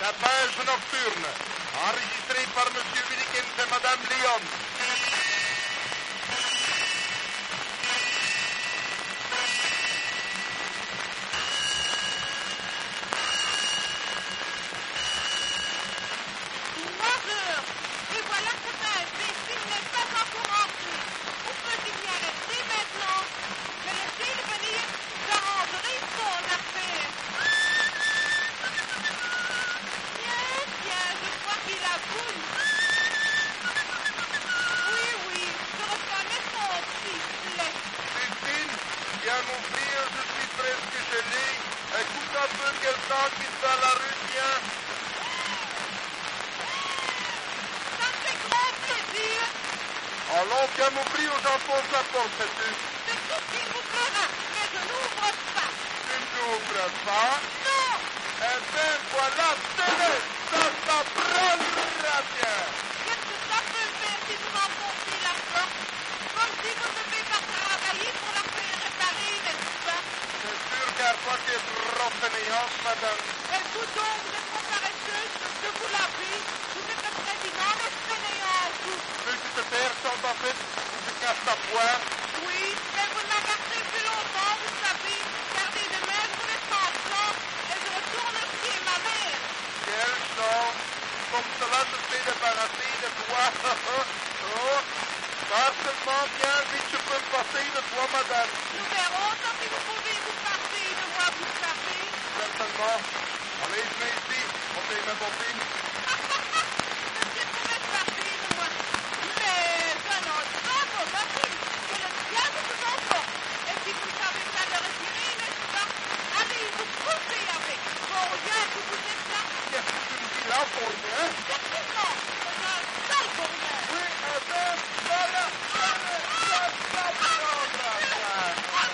La page nocturne, enregistrée par M. Willikins et Mme Lyon. Et voilà que cet imbécile n'est pas encore rentré. Où peut-il y arrêter maintenant? Mais laissez-le venir, j'arrangerai son affaire. Tiens, je crois qu'il a boule. Oui, je reconnais son sifflet. Christine, viens m'ouvrir, je suis presque gelé. Écoute un peu quelqu'un qui est dans la rue, tiens. Allons, viens m'ouvrir, j'enfonce la porte, sais-tu. C'est tout ce qu'il vous fera, mais je n'ouvre pas. Tu n'ouvres pas? Non! Eh bien, voilà, tenez, ça t'apprendra bien. Qu'est-ce que ça peut faire si vous enfoncez la porte? Comme si vous ne devez pas travailler pour la faire réparer, n'est-ce pas? C'est sûr qu'à toi qui es trop fainéante, madame. Et vous donc, vous êtes trop paresseuse, que vous l'avez. Vous êtes le président des fainéants, vous. Veux-tu te taire, sans en fait, ou tu casses ta poire? Oui, mais vous la gardez plus longtemps, vous savez. Gardez de même pour les chansons, et je retourne chez ma mère. Quelle chance! Comme cela, je t'ai débarrassé de toi. Oh, pas seulement bien vite, je peux me passer de toi, madame. Nous verrons tant si vous pouvez vous passer de moi, vous savez. Certainement. Allez, venez ici, on fait ma bobine. Monsieur pourrait se passer de moi. Mais je n'ose pas vos machines, que le diable vous emporte. Et si vous ne savez pas le retirer, n'est-ce pas? Allez vous coucher avec. Bon, bien que vous êtes là. Qu'est-ce que tu me dis là, pour rien? Effectivement, c'est un sale gourmet. Oui, eh bien, voilà. Ça t'apprendra bien.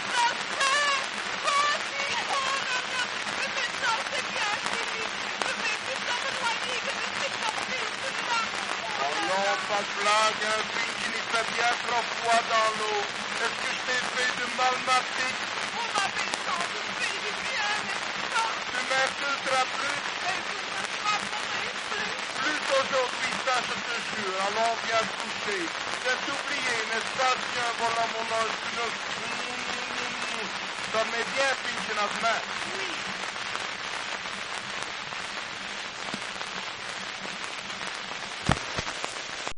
Allons, pas de blague, un fille qui n'y fait bien trop froid dans l'eau. Est-ce que je t'ai fait de mal, ma petite? Vous m'avez sans doute fait du bien, n'est-ce pas? Tu m'insulteras plus? Et vous ne frapperez plus. Plus aujourd'hui, ça je te jure. Allons, viens te coucher. J'ai oublié, n'est-ce pas, tiens, voilà mon âge. Ça m'est bien, pinche, notre main. Oui,